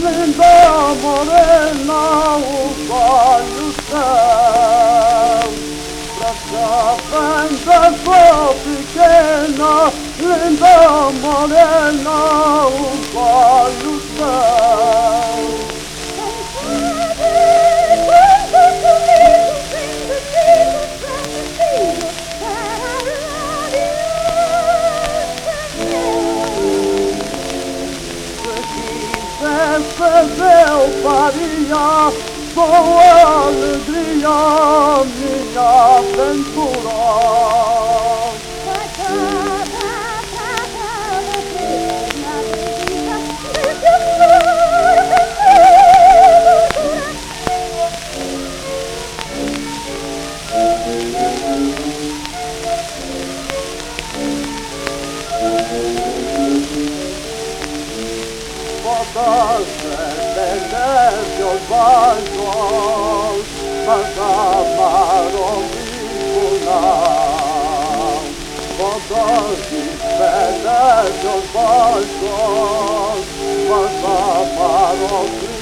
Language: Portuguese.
linda morena, os olhos céu. Pra cá vem dessa pequena, linda morena, os olhos céu. Eu faria com alegria minha aventura. Botas de os bancos, mas amaram não. Botas de os bancos, mas amaram